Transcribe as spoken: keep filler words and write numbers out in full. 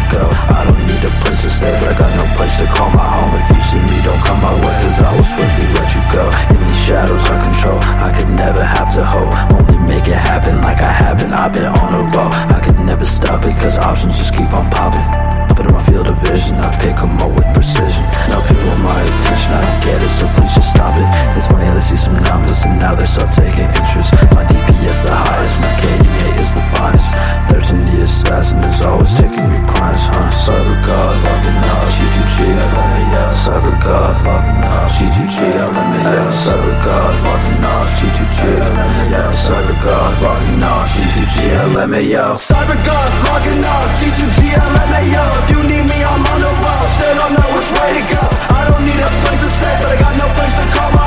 go. I don't need a place to stay, but I got no place to call my home. If you see me, don't come my way, cause I will swiftly let you go. In these shadows I control, I could never have to hope. Only make it happen like I haven't, I've been on a roll. I could never stop it, cause options just keep on popping. But in my field of vision, I pick them up with precision. Now people want my attention, I don't get it, so please just stop it. It's funny how they see some numbers and now they start taking interest. My D P S the highest, my K D A is the finest. Thirteen the assassin is always taking new clients, huh? Cyber God, logging up, G two G, L M A O. Cyber God, logging up, G two G, L M A O. Cyber God, logging up, G two G, L M A O. Cyber God, logging up, G two G, L M A O. Cyber God, logging up, G two G, L M A O. If you need me, I'm on the road, still don't know which way to go. I don't need a place to stay, but I got no place to call my